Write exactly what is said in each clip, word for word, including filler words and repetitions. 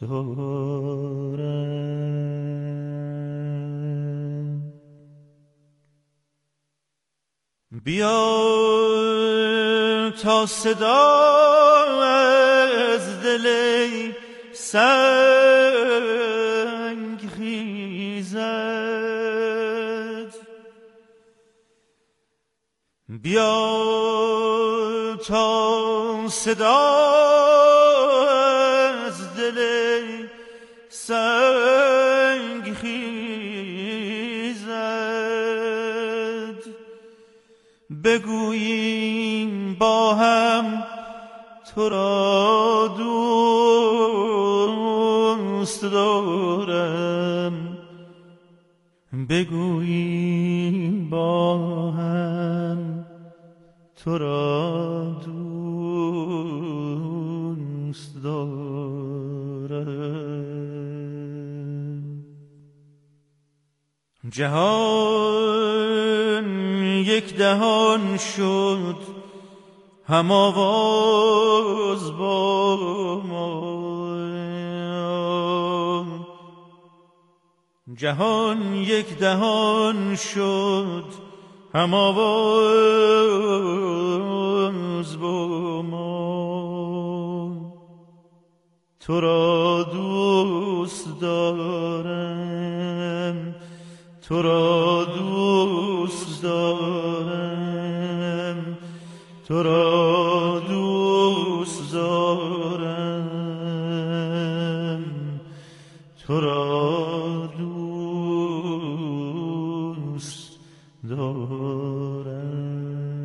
دارم. بیا تا صدا از دل سنگ خیزد، بیا تا صدا از دل سنگ خیزد، بگوییم با هم تو را دوست دارم، بگوییم با هم تو را دوست دارم. جهان یک دهان شد هم آواز با ما، جهان یک دهان شد هم آواز با ما، تو را دوست دارم، تو را دوست دارم، تو را دوست دارم، تو را دوست دارم.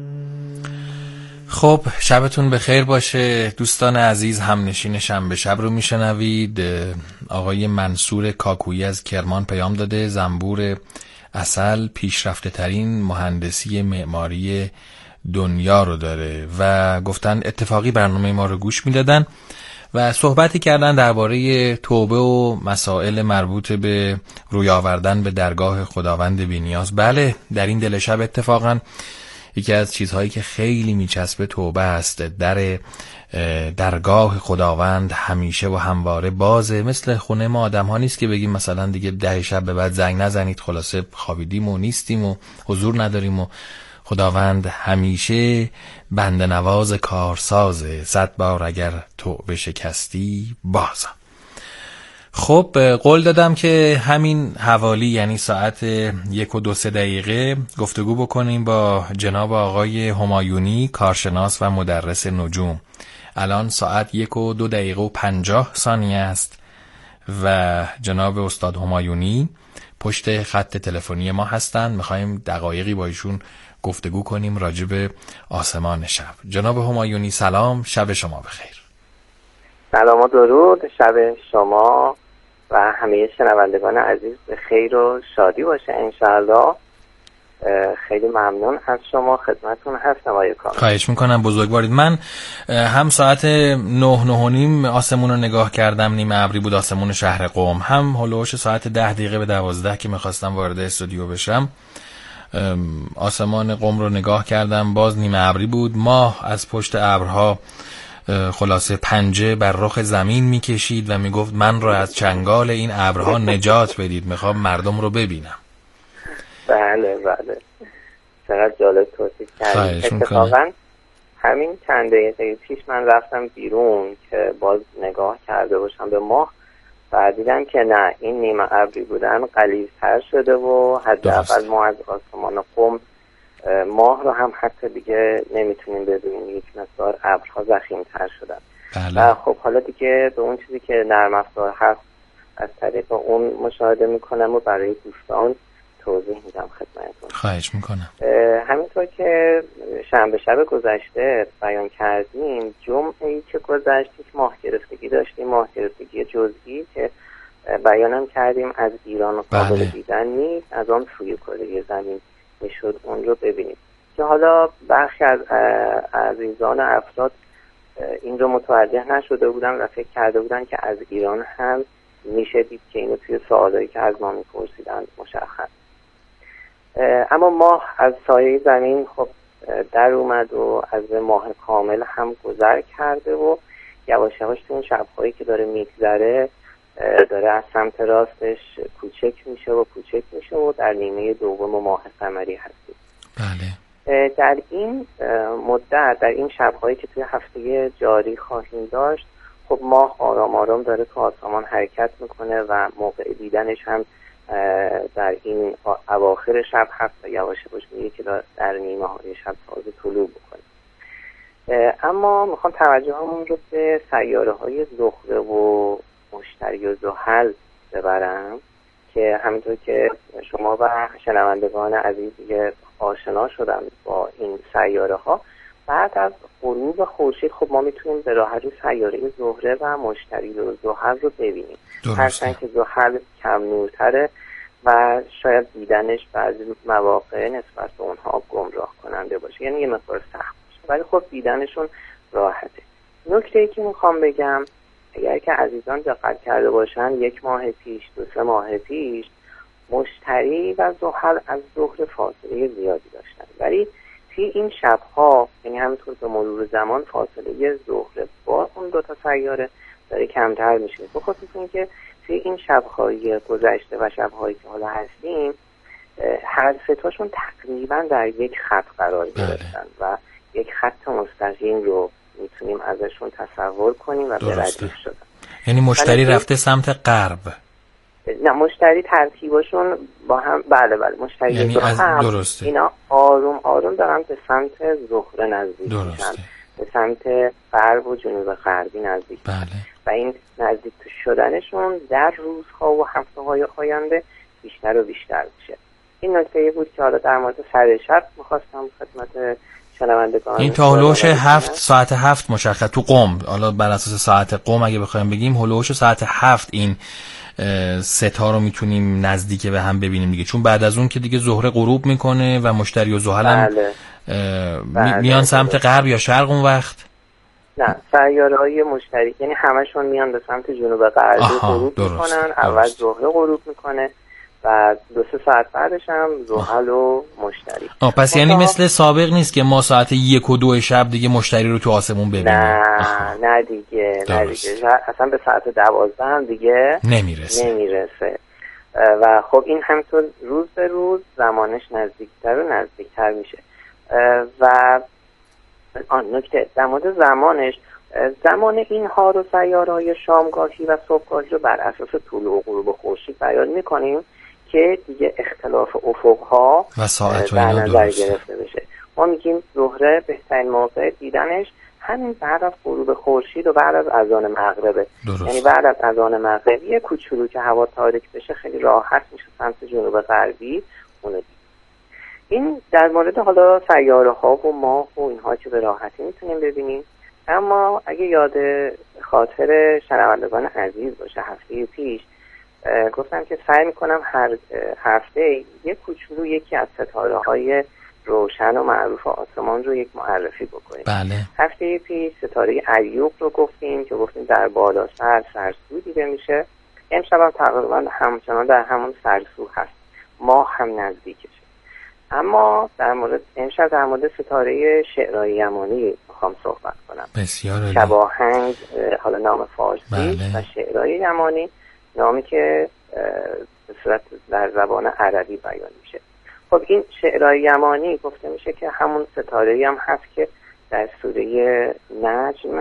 خب شبتون بخیر باشه دوستان عزیز. همنشین شنبه شب رو میشنوید. آقای منصور کاکویی از کرمان پیام داده. زنبور عسل پیشرفته ترین مهندسی معماری دنیا رو داره و گفتن اتفاقی برنامه ما رو گوش میدادن و صحبتی کردن درباره توبه و مسائل مربوط به روی آوردن به درگاه خداوند بی‌نیاز. بله، در این دل شب اتفاقا یکی از چیزهایی که خیلی میچسبه توبه است. در درگاه خداوند همیشه و همواره بازه. مثل خونه ما آدم ها نیست که بگیم مثلا دیگه ده شب به بعد زنگ نزنید، خلاصه خوابیدیم و نیستیم و حضور نداریم. و خداوند همیشه بنده نواز کارسازه، صد بار اگر توبه شکستی بازم. خب قول دادم که همین حوالی یعنی ساعت یک و دو سه دقیقه گفتگو بکنیم با جناب آقای همایونی، کارشناس و مدرس نجوم. الان ساعت یک و دو دقیقه و پنجاه ثانیه است و جناب استاد همایونی پشت خط تلفنی ما هستند. میخوایم دقایقی با ایشون گفتگو کنیم راجع به آسمان شب. جناب همایونی سلام، شب شما بخیر. سلام و درود، شب شما و همه شنوندگان عزیز به خیر و شادی باشه انشاءالله. خیلی ممنون از شما، خدمتون هستم آقای کامل. خواهش میکنم، بزرگوارید. من هم ساعت نه نه و نیم آسمون رو نگاه کردم، نیمه ابری بود آسمون شهر قم، هم هلوش ساعت ده دقیقه به دوازده که میخواستم وارد استودیو بشم آسمان قم رو نگاه کردم، باز نیمه ابری بود. ماه از پشت ابرها خلاصه پنجه بر رخ زمین میکشید و میگفت من رو از چنگال این ابرها نجات بدید، میخوام مردم رو ببینم. بله بله، چقدر جالب توصیف کردید. اتفاقا همین چند دقیقه پیش من رفتم بیرون که باز نگاه کرده باشم به ماه و دیدم که نه، این نیمه ابری بودن غلیظتر شده و حداقل ما از آسمان قم ماه رو هم حتی دیگه نمیتونیم ببینیم، یک مقدار ابرها ضخیم‌تر شدن. بله. و خب حالا دیگه به اون چیزی که نرم افزار هست از طریق اون مشاهده میکنم و برای دوستان توضیح میدم خدمتتون. خواهش میکنم. همینطور که شنبه شب گذشته بیان کردیم، جمعه‌ای که گذشت یک ماه گرفتگی داشتیم، ماه گرفتگی جزئی که بیانم کردیم از ایران قابل دیدن نیست، از آن سوی کره زمین میشد اون رو ببینیم. که حالا برخی از عزیزان افراد این رو متوجه نشده بودن و فکر کرده بودن که از ایران هم میشه دید که اینو توی سوالایی که از ما میپرسیدن مشخص. اما ماه از سایه زمین خب در اومد و از ماه کامل هم گذر کرده و یواش یواش تو اون شب‌هایی که داره میگذره داره از سمت راستش کوچک میشه و کوچک میشه و در نیمه دوم ماه قمری هستیم. بله. در این مدت، در این شب‌هایی که توی هفته جاری خواهیم داشت، خب ماه آرام آرام داره تو آسمان حرکت میکنه و موقع دیدنش هم در این اواخر شب هست و یواش یواش میگه که در نیمه های شب تازه طلوع بکنه. اما میخوام توجهمون رو به سیاره های زهره و مشتری و زحل ببرم که همینطور که شما و شنوندگان عزیز دیگه آشنا شدن با این سیاره ها، بعد از غروب خورشید خب ما میتونیم به راحتی سیاره زهره و مشتری و زحل رو ببینیم. هرچند که زحل کم نورتره و شاید دیدنش بعضی مواقع نسبت به اونها گمراه کننده باشه، یعنی یه مقدار سخت باشه، ولی خب دیدنشون راحته. نکته‌ای که میخوام بگم، اگر که عزیزان دقت کرده باشن، یک ماه پیش، دو سه ماه پیش مشتری و زحل از زهره فاصله زیادی داشتن، ولی توی این شبها، یعنی همینطور به مرور زمان، فاصله زهره با اون دو تا سیاره داره کمتر میشه. بخاطر اینکه توی این شب‌های گذشته و شب‌هایی که حالا هستیم، هر سه تاشون تقریبا در یک خط قرار گرفتن و یک خط مستقیم رو میتونیم ازشون تصور کنیم و به ردیف شدن. یعنی مشتری رفته سمت غرب؟ نه، مشتری ترتیبشون با هم، بله بله، مشتری یعنی دو هم درسته. اینا آروم آروم دارن به سمت زهره نزدیک میشن، به سمت غرب و جنوب غربی نزدیک. بله. و این نزدیک شدنشون در روزها و هفته‌های آینده بیشتر و بیشتر میشه. این نکته بود که حالا در مورد سر شب می‌خواستم خدمت شنوندگان. این تا هلوش هفت ساعت هفت مشخص تو قم، حالا بر اساس ساعت قم اگه بخوایم بگیم هلوش ساعت هفت این ستا رو میتونیم نزدیک به هم ببینیم دیگه، چون بعد از اون که دیگه زهره غروب میکنه و مشتری و زحل هم بله. بله. میان سمت غرب یا شرق اون وقت؟ نه، سیاره‌های مشتری یعنی همشون میان به سمت جنوب غربی غروب میکنن. اول زهره غروب میکنه و دو سه ساعت بعدش هم زحل و مشتری. آه پس یعنی مثل سابق نیست که ما ساعت یک و دو شب دیگه مشتری رو تو آسمون ببینیم؟ نه آخه. نه دیگه نه دیگه اصلا به ساعت دوازده هم دیگه نمیرسه نمیرسه و خب این همینطور روز به روز زمانش نزدیکتر و نزدیکتر میشه. و آن نکته در مورد زمانش، زمان اینها رو سیاره‌های شامگاهی و صبحگاهی رو بر اساس طلوع و غروب خورشید بیان می‌کنیم که دیگه اختلاف افق‌ها و ساعت در نظر گرفته بشه. ما میگیم زهره بهترین موقع دیدنش همین بعد از غروب خورشید و بعد از اذان مغربه. یعنی بعد از اذان مغرب یه کوچولو که هوا تاریک بشه خیلی راحت میشه سمت جنوب غربی اونو. این در مورد حالا سیاره ها و ماه و اینها که به راحتی میتونیم ببینیم. اما اگه یاد خاطر شنوندگان عزیز باشه، هفته پیش گفتم که سعی میکنم هر هفته یک کوچولو یکی از ستاره های روشن و معروف آسمان رو یک معرفی بکنیم. بله. هفته پیش ستاره ایوب رو گفتیم که گفتیم در بالا سر سرسو دیده میشه. امشب هم تقریبا همچنان در همون سرسو هست، ماه هم نزدیکشه. اما در مورد امشب در مورد ستاره شعرهای یمانی میخوام صحبت کنم. بسیار عالی. شباهنگ حالا نام فارسی بله. و شعرهای یمانی نامی که به صورت در زبان عربی بیان میشه. خب این شعرهای یمانی گفته میشه که همون ستاره‌ای هم هست که در سوره نجم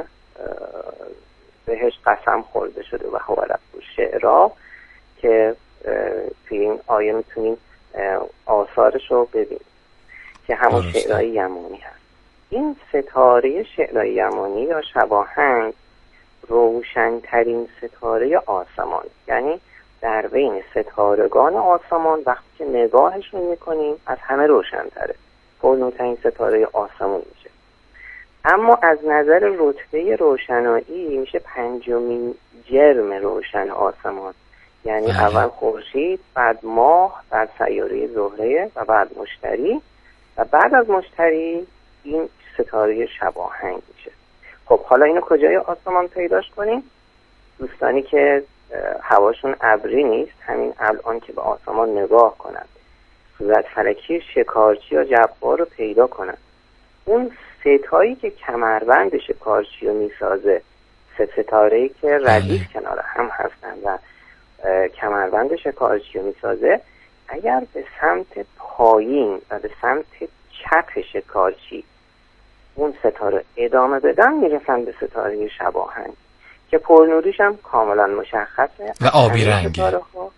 بهش قسم خورده شده و هو رب الشعرا، که توی این آیه میتونیم آثارش رو ببینیم که همون شعرهای یمانی هست. این ستاره شعرهای یمانی یا شباهنگ روشن‌ترین ستاره آسمان، یعنی در بین ستارگان آسمان وقتی که نگاهشون میکنیم از همه روشن‌تره، پرنورترین ستاره آسمان میشه. اما از نظر رتبه روشنایی میشه پنجمین جرم روشن آسمان، یعنی بله. اول خورشید، بعد ماه، بعد سیاره زهره و بعد مشتری و بعد از مشتری این ستاره شباهنگ میشه. خب حالا اینو کجای آسمان پیداش کنیم؟ دوستانی که هواشون ابری نیست، همین الان که به آسمان نگاه کنند، صورت فلکی شکارچی یا جبار رو پیدا کنند. اون ستایی که کمربند شکارچی رو میسازه، سه ستاره‌ای که ردیف کنار هم هستن و کمربند شکارچی رو میسازه، اگر به سمت پایین و به سمت چپ شکارچی اون ستاره ادامه بدن میرسن به ستاره شباهنگ که پرنوریش هم کاملا مشخصه و آبی رنگه.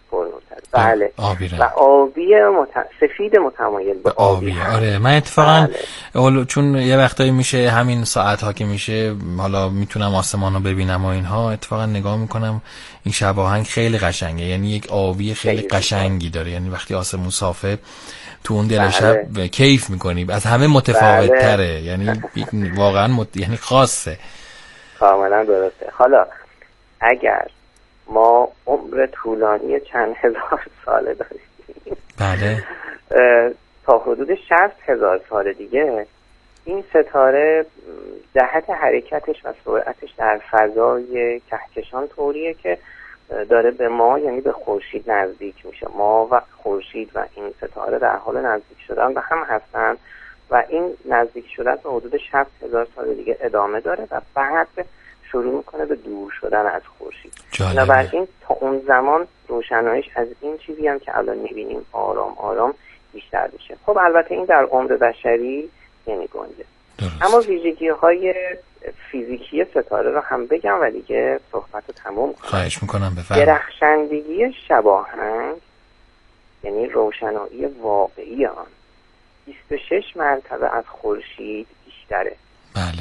بله. آبی رنگ. و آبی مت... سفید متمایل به آبی. آبی. آره من اتفاقا بله. چون یه وقتایی میشه همین ساعت ها که میشه حالا میتونم آسمان رو ببینم و اینها، اتفاقا نگاه میکنم این شباهنگ خیلی قشنگه، یعنی یک آبی خیلی, خیلی قشنگی داره، یعنی وقتی آسمون صافه تو اون دل شب بله. کیف میکنی، از همه متفاوت تره. بله. یعنی واقعا مت... یعنی خاصه. کاملا درسته. حالا اگر ما عمر طولانی چند هزار ساله داشتیم، بله، تا حدود شصت هزار سال دیگه این ستاره جهت حرکتش و سرعتش در فضای کهکشان طوریه که داره به ما، یعنی به خورشید نزدیک میشه. ما و خورشید و این ستاره در حال نزدیک شدن به هم هستن و این نزدیک شدن به حدود شصت هزار سال دیگه ادامه داره و بعد شروع میکنه به دور شدن از خورشید. بنابراین تا اون زمان روشناییش از این چیزی هم که الان میبینیم آرام آرام بیشتر میشه. خب البته این در عمر بشری نمیگنجه. اما ویژگی های فیزیکی ستاره رو هم بگم و دیگه صحبت رو تموم کنم. خواهش میکنم بفرمایید. درخشندگی شباهنگ یعنی روشنایی واقعی آن بیست و شش مرتبه از خورشید بیشتره. بله.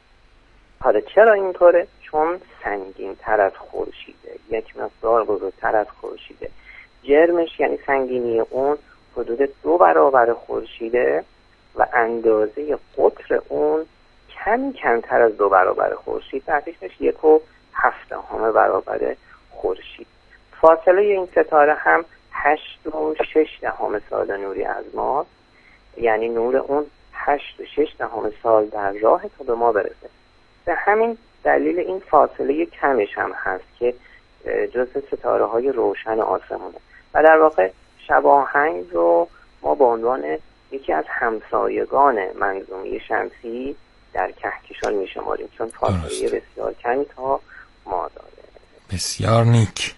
حالا چرا اینطوره؟ چون سنگین تر از خورشیده، یک مقدار بزرگتر از خورشیده. جرمش یعنی سنگینی اون حدود دو برابر خورشیده و اندازه قطر اون کمی کمتر از دو برابر خورشید، تحتیشش یک و هفت همه برابر خورشید. فاصله این ستاره هم هشت و شش دهم سال نوری از ماست، یعنی نور اون هشت و شش دهم سال در راه تا به ما برسه. به همین دلیل این فاصله کمش هم هست که جزء ستاره های روشن آسمونه و در واقع شباهنگ رو ما به عنوان یکی از همسایگان منظومه شمسی در کهکشان می شماریم، چون فاصله بسیار کمی تا ما داره. بسیار نیک،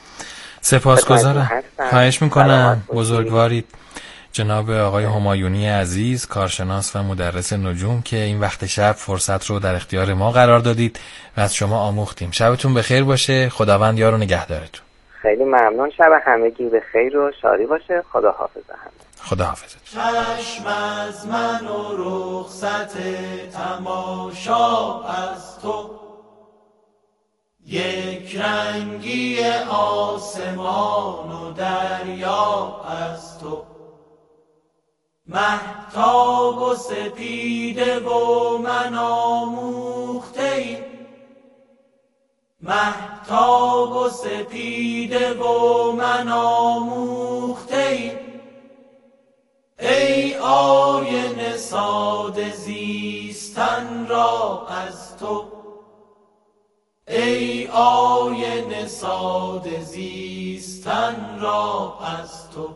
سپاسگزارم. خواهش میکنم. بزرگوارید جناب آقای همایونی عزیز، کارشناس و مدرس نجوم که این وقت شب فرصت رو در اختیار ما قرار دادید و از شما آموختیم. شبتون بخیر باشه، خداوند یار و نگهدارتون. خیلی ممنون، شب همگی به خیر و شادی باشه. خدا حافظ همه. خدا حافظ. چشم از من و رخصت تماشا از تو، یک رنگی آسمان و دریا از تو، مهتاب و سپیده و من آموخته ایم، مهتاب و سپیده و من آموخته ایم، ای آینه ساده زیستن را از تو، ای آینه ساده زیستن را از تو،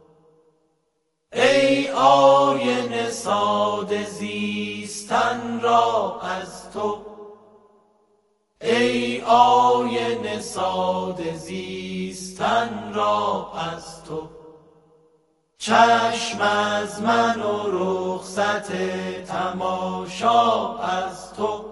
ای آینه ساده زیستن را از تو، ای آینه ساده زیستن را از تو. چشم از من و رخصت تماشا از تو،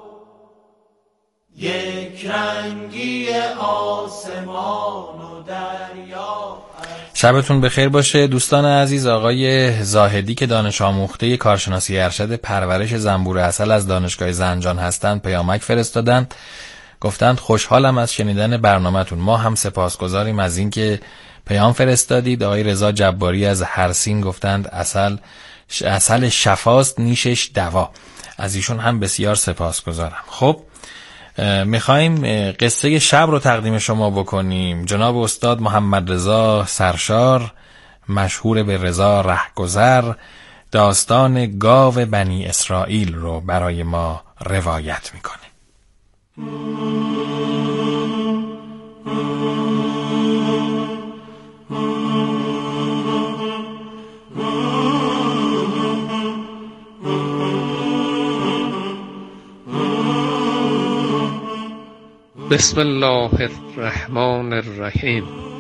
یک رنگی آسمان و دریا. شبتون بخیر باشه دوستان عزیز. آقای زاهدی که دانش آموخته کارشناسی ارشد پرورش زنبور عسل از دانشگاه زنجان هستند پیامک فرستادند، گفتند خوشحالم از شنیدن برنامه‌تون. ما هم سپاسگزاریم از اینکه پیام فرستادید. آقای رضا جباری از هرسین گفتند عسل عسل شفاست نیشش دوا. از ایشون هم بسیار سپاسگزارم. خب میخوایم قصه شب رو تقدیم شما بکنیم. جناب استاد محمد رضا سرشار، مشهور به رضا رهگذر، داستان گاو بنی اسرائیل رو برای ما روایت میکنه. بسم الله الرحمن الرحیم.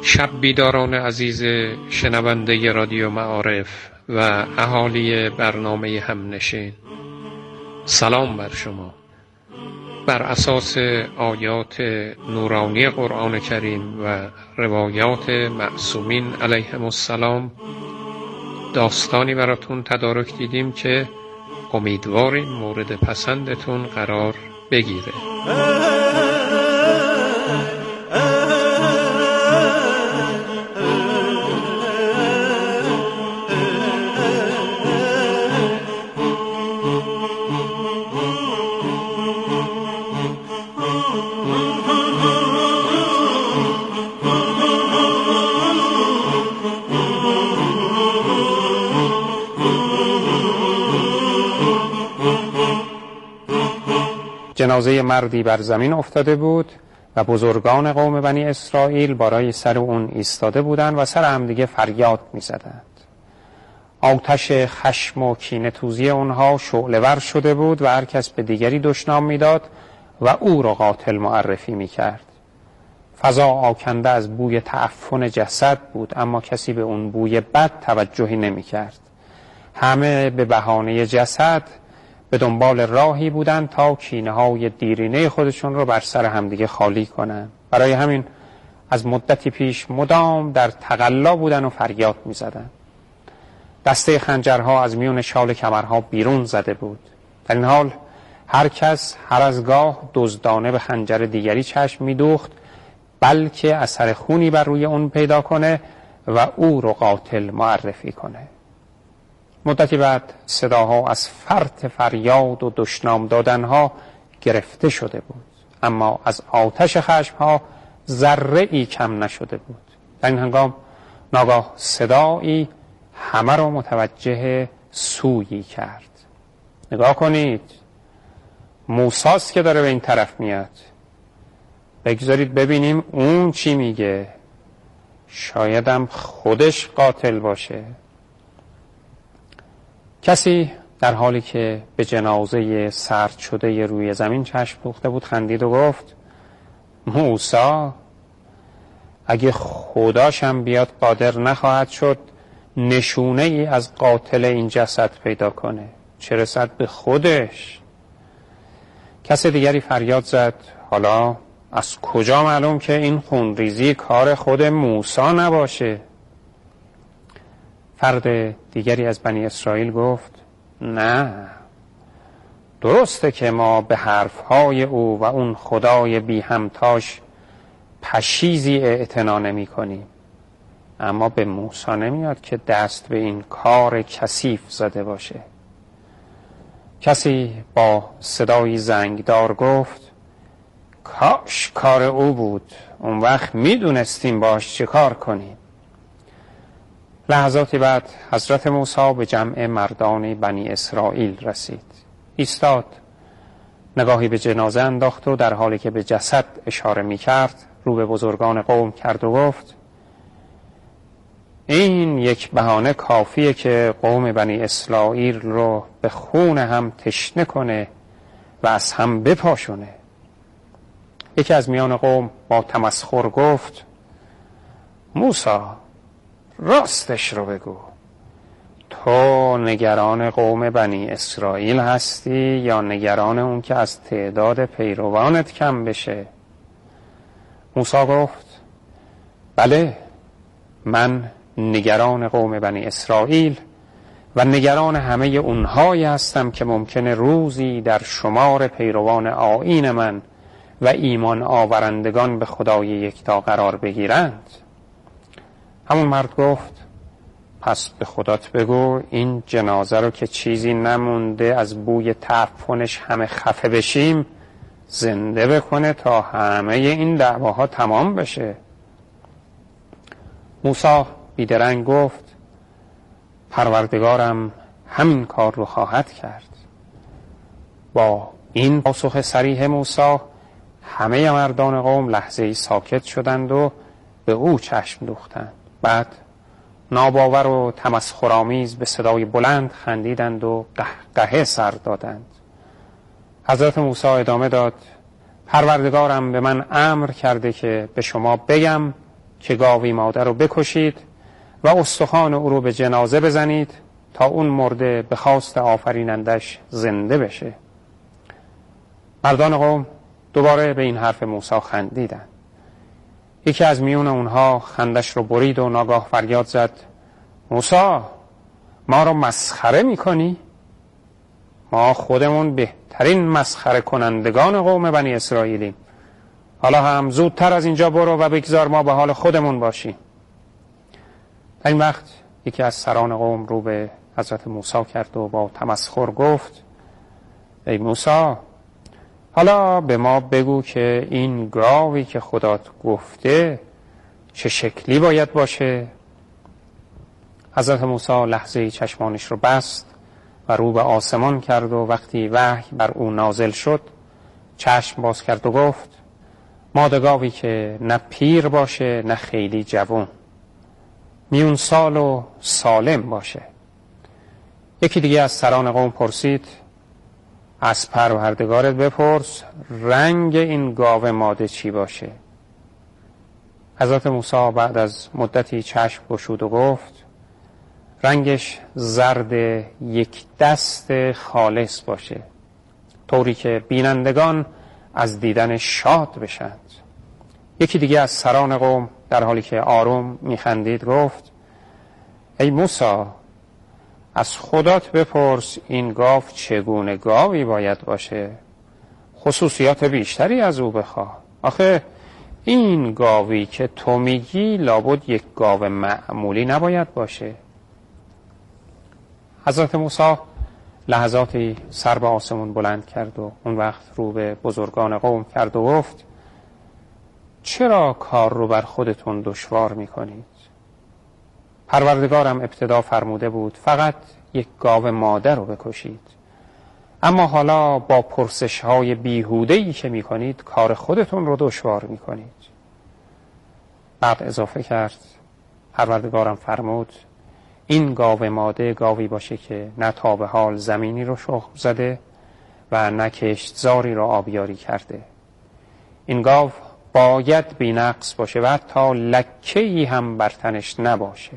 شب بیداران عزیز شنونده رادیو معارف و اهالی برنامه همنشین، سلام بر شما. بر اساس آیات نورانی قرآن کریم و روایات معصومین علیهم السلام داستانی براتون تدارک دیدیم که امیدواریم مورد پسندتون قرار بگیره. جنازه مردی بر زمین افتاده بود و بزرگان قوم بنی اسرائیل بالای سر اون ایستاده بودند و سر هم دیگه فریاد می زدند. آتش خشم و کینه توزی اونها شعله‌ور شده بود و هر کس به دیگری دشنام میداد و او را قاتل معرفی می کرد. فضا آکنده از بوی تعفن جسد بود، اما کسی به اون بوی بد توجهی نمی کرد. همه به بهانه جسد به دنبال راهی بودن تا کینه های دیرینه خودشون رو بر سر همدیگه خالی کنن. برای همین از مدتی پیش مدام در تقلا بودن و فریاد می زدن. دسته خنجرها از میون شال کمرها بیرون زده بود. در این حال هر کس هر از گاه دزدانه به خنجر دیگری چشم می دوخت، بلکه اثر خونی بر روی اون پیدا کنه و او رو قاتل معرفی کنه. مدتی بعد صداها از فرط فریاد و دشنام دادنها گرفته شده بود، اما از آتش خشمها ذره ای کم نشده بود. در این هنگام ناگاه صدایی همه را متوجه سویی کرد. نگاه کنید، موساست که داره به این طرف میاد. بگذارید ببینیم اون چی میگه. شایدم خودش قاتل باشه. کسی در حالی که به جنازه سرد شده روی زمین چشم دوخته بود خندید و گفت: موسی اگه خداشم بیاد قادر نخواهد شد نشونه ای از قاتل این جسد پیدا کنه، چه رسد به خودش. کسی دیگری فریاد زد: حالا از کجا معلوم که این خونریزی کار خود موسی نباشه؟ فرد دیگری از بنی اسرائیل گفت: نه، درسته که ما به حرفهای او و اون خدای بی همتاش پشیزی اعتنا نمی کنیم، اما به موسی نمیاد که دست به این کار کثیف زده باشه. کسی با صدای زنگدار گفت: کاش کار او بود، اون وقت میدونستیم باش چه کار کنیم. لحظاتی بعد حضرت موسی به جمع مردان بنی اسرائیل رسید. ایستاد، نگاهی به جنازه انداخت و در حالی که به جسد اشاره می کرد رو به بزرگان قوم کرد و گفت: این یک بهانه کافیه که قوم بنی اسرائیل رو به خون هم تشنه کنه و از هم بپاشونه. یکی از میان قوم با تمسخر گفت: موسی، راستش رو بگو، تو نگران قوم بنی اسرائیل هستی یا نگران اون که از تعداد پیروانت کم بشه؟ موسی گفت: بله، من نگران قوم بنی اسرائیل و نگران همه اونهایی هستم که ممکنه روزی در شمار پیروان آیین من و ایمان آورندگان به خدای یکتا قرار بگیرند. همون مرد گفت: پس به خدات بگو این جنازه رو که چیزی نمونده از بوی تعفنش همه خفه بشیم زنده بکنه تا همه این دعواها تمام بشه. موسی بیدرنگ گفت: پروردگارم همین کار رو خواهد کرد. با این پاسخ صریح موسی همه مردان قوم لحظه‌ای ساکت شدند و به او چشم دوختند. بعد ناباور و تمسخرآمیز به صدای بلند خندیدند و قهقهه سر دادند. حضرت موسی ادامه داد: پروردگارم به من امر کرده که به شما بگم که گاوی مادر رو بکشید و استخوان او رو به جنازه بزنید تا اون مرده به خواست آفرینندش زنده بشه. مردان قوم دوباره به این حرف موسی خندیدن. یکی از میون اونها خندش رو برید و ناگاه فریاد زد: موسی، ما رو مسخره میکنی؟ ما خودمون بهترین مسخره کنندگان قوم بنی اسرائیلیم. حالا هم زودتر از اینجا برو و بگذار ما به حال خودمون باشیم. در این وقت یکی از سران قوم رو به حضرت موسی کرد و با تمسخر گفت: ای موسی، حالا به ما بگو که این گاوی که خدات گفته چه شکلی باید باشه؟ حضرت موسی لحظه چشمانش رو بست و رو به آسمان کرد و وقتی وحی بر او نازل شد چشم باز کرد و گفت: ماده گاوی که نه پیر باشه نه خیلی جوان، میون سال و سالم باشه. یکی دیگه از سران قوم پرسید: از پروردگارت بپرس رنگ این گاو ماده چی باشه؟ حضرت موسی بعد از مدتی چشم گشود و گفت: رنگش زرد یک دست خالص باشه، طوری که بینندگان از دیدن شاد بشند. یکی دیگه از سران قوم در حالی که آروم میخندید گفت: ای موسی، از خدات بپرس این گاو چگونه گاوی باید باشه، خصوصیات بیشتری از او بخواه. آخه این گاوی که تو میگی لابد یک گاو معمولی نباید باشه. حضرت موسی لحظاتی سر به آسمون بلند کرد و اون وقت رو به بزرگان قوم کرد و گفت: چرا کار رو بر خودتون دشوار میکنید؟ پروردگارم ابتدا فرموده بود فقط یک گاو مادر رو بکشید، اما حالا با پرسش های بیهوده‌ای که میکنید کار خودتون رو دشوار میکنید. بعد اضافه کرد: پروردگارم فرمود این گاو ماده گاوی باشه که نه تا به حال زمینی رو شخم زده و نه کشتزاری رو آبیاری کرده. این گاو باید بی نقص باشه و حتی لکه‌ای هم بر تنش نباشه.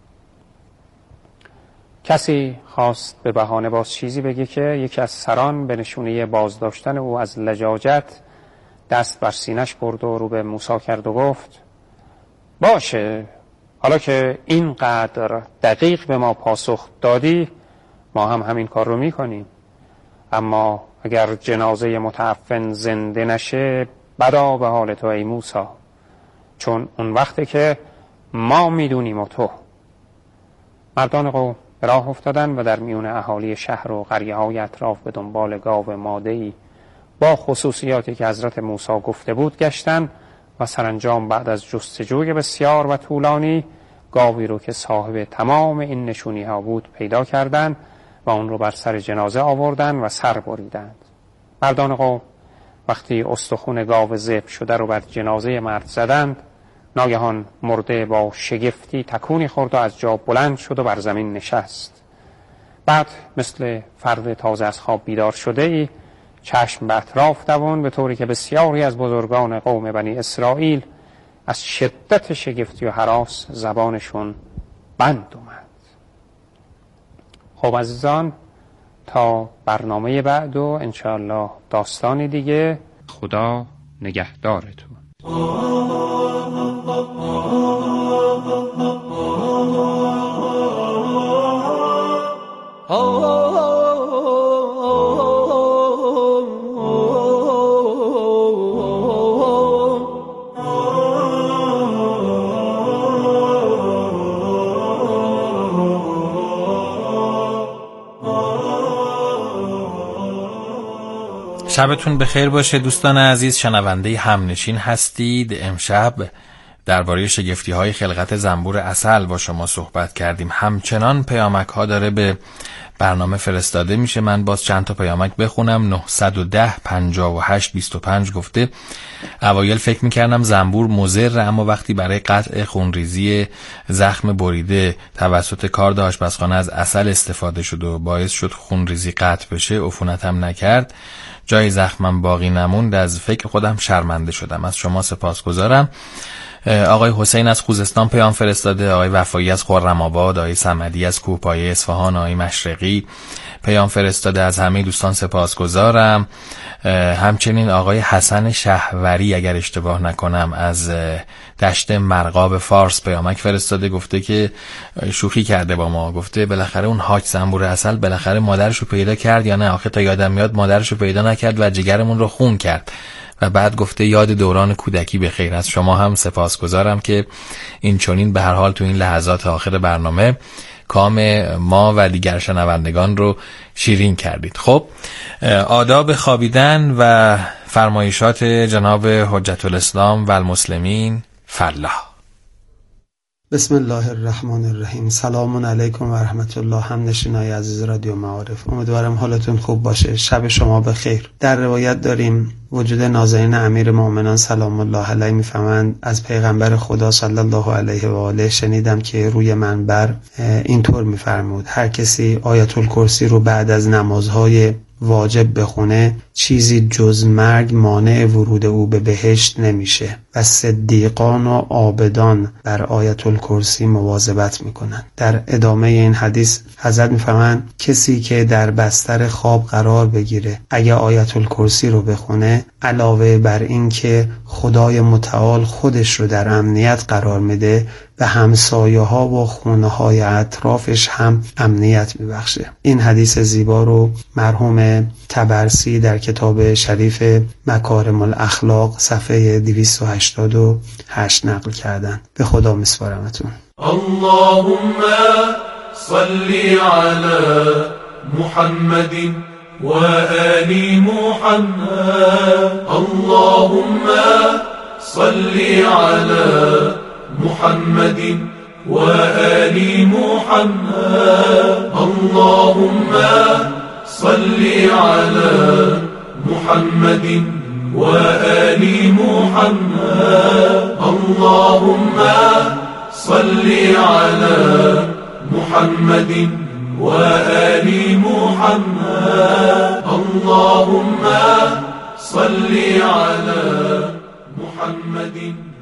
کسی خواست به بهانه باز چیزی بگه که یکی از سران به نشونه بازداشتن او از لجاجت دست بر سینش برد و رو به موسی کرد و گفت: باشه، حالا که اینقدر دقیق به ما پاسخ دادی ما هم همین کار رو میکنیم، اما اگر جنازه متعفن زنده نشه بدا به حال تو ای موسی، چون اون وقته که ما میدونیم و تو. مردان قوم به راه افتادن و در میون اهالی شهر و قریه های اطراف به دنبال گاو ماده‌ای با خصوصیاتی که حضرت موسی گفته بود گشتن و سرانجام بعد از جستجوی بسیار و طولانی گاوی رو که صاحب تمام این نشونی ها بود پیدا کردند و اون رو بر سر جنازه آوردن و سر بریدند. مردان قوم وقتی استخون گاو ذبح شده رو بر جنازه مرد زدند، ناگهان مرده با شگفتی تکونی خورد و از جا بلند شد و بر زمین نشست. بعد مثل فرد تازه از خواب بیدار شده ای چشم به اطراف دوان، به طوری که بسیاری از بزرگان قوم بنی اسرائیل از شدت شگفتی و هراس زبانشون بند اومد. خب عزیزان، تا برنامه بعد و انشاءالله داستانی دیگه، خدا نگهدارتون. شبتون بخیر باشه دوستان عزیز، شنونده همنشین هستید. امشب درباره شگفتی های خلقت زنبور عسل با شما صحبت کردیم. همچنان پیامک ها داره به برنامه فرستاده میشه. من باز چند تا پیامک بخونم. نه یک صفر پنجاه و هشت بیست و پنج گفته اوایل فکر میکردم زنبور مضر، اما وقتی برای قطع خونریزی زخم بریده توسط کارد آشپزخانه از عسل استفاده شد و باعث شد خونریزی قطع بشه، عفونتم نکرد، جای زخمم باقی نموند، از فکر خودم شرمنده شدم. از شما سپاسگزارم. آقای حسین از خوزستان پیام فرستاده، آقای وفایی از خرم‌آباد، آقای صمدی از کوهپایه اصفهان، آقای مشرقی پیام فرستاده. از همه دوستان سپاسگزارم. همچنین آقای حسن شهوری اگر اشتباه نکنم از دشت مرغاب فارس پیامک فرستاده، گفته که شوخی کرده با ما، گفته بالاخره اون حاج زنبور عسل بالاخره مادرشو پیدا کرد یا نه؟ آخه تا یادم میاد مادرشو پیدا نکرد و جگرمون رو خون کرد. و بعد گفته یاد دوران کودکی به خیر. از شما هم سپاسگزارم که این چنین به هر حال تو این لحظات آخر برنامه کام ما و دیگر شنوندگان رو شیرین کردید. خب آداب خوابیدن و فرمایشات جناب حجت الاسلام و المسلمین فلاح. بسم الله الرحمن الرحیم. سلام علیکم و رحمت الله. همنشینای عزیز رادیو معارف، امیدوارم حالتون خوب باشه. شب شما بخیر. در روایت داریم وجود نازنین امیر مومنان سلام الله علیه میفهمند از پیغمبر خدا صلی الله علیه و آله شنیدم که روی منبر اینطور میفرمود: هر کسی آیت الکرسی رو بعد از نمازهای واجب بخونه چیزی جز مرگ مانع ورود او به بهشت نمیشه و صدیقان و عابدان بر آیت الکرسی مواظبت میکنن. در ادامه این حدیث حضرت میفهمن کسی که در بستر خواب قرار بگیره اگه آیت الکرسی رو بخونه، علاوه بر این که خدای متعال خودش رو در امنیت قرار میده، به همسایه ها و خونه های اطرافش هم امنیت میبخشه. این حدیث زیبا رو مرحوم طبرسی در کتاب شریف مکارم الاخلاق صفحه دویست و هشتاد و هشت نقل کردن. به خدا میسپارمتون. اللهم صل علی محمد و آل محمد. اللهم صل علی محمد و آل محمد. اللهم صل علی محمد و آل محمد. اللهم صل علی محمد و آل محمد. اللهم صل علی محمد.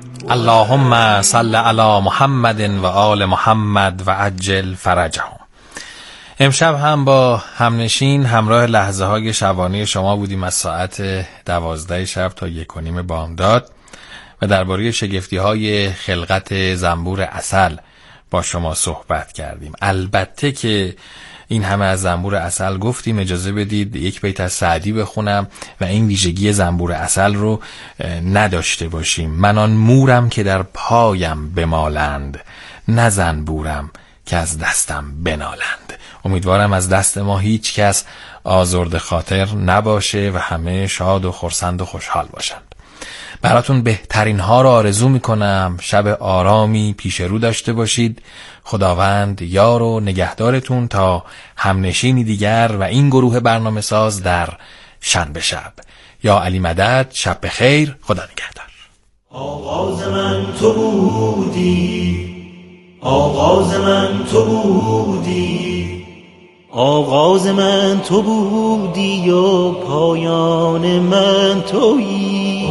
اللهم صل علی محمد و آل محمد و عجل فرجهم. امشب هم با همنشین همراه لحظه های شبانه شما بودیم از ساعت دوازده شب تا یک و نیم بامداد و درباره شگفتی های خلقت زنبور عسل با شما صحبت کردیم. البته که این همه از زنبور عسل گفتیم، اجازه بدید یک بیت از سعدی بخونم و این ویژگی زنبور عسل رو نداشته باشیم. من آن مورم که در پایم بمالند، نه زنبورم که از دستم بنالند. امیدوارم از دست ما هیچ کس آزرده خاطر نباشه و همه شاد و خرسند و خوشحال باشند. براتون بهترین ها رو آرزو میکنم. شب آرامی پیش رو داشته باشید. خداوند یار و نگهدارتون تا همنشینی دیگر و این گروه برنامه ساز در شنبه شب. یا علی مدد. شب بخیر. خدا نگهدار. آغاز من تو بودی، آغاز من تو بودی، آغاز من تو بودی و پایان من تویی.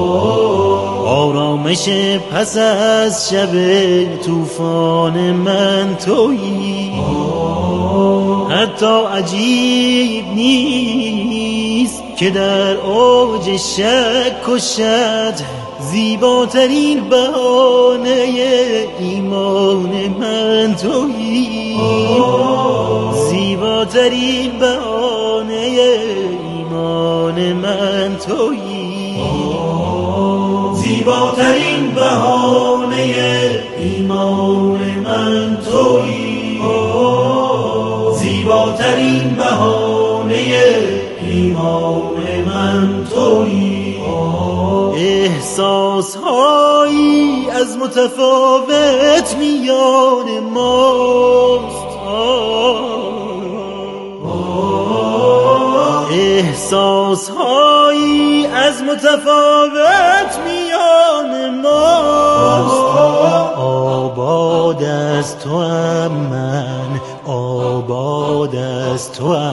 آرامش پس از شب طوفان من تویی. حتی عجیب نیست که در اوج شک و شد زیباترین بهانه ایمان من تویی. زیباترین بهانه ایمان من تویی. زیباترین بهانه ایمان من تویی. زیباترین بهانه ایمان من تویی. احساس هایی از متفاوت میان ماست. احساس هایی از متفاوت میان ماست. آباد از تو ام من، آباد از تو ام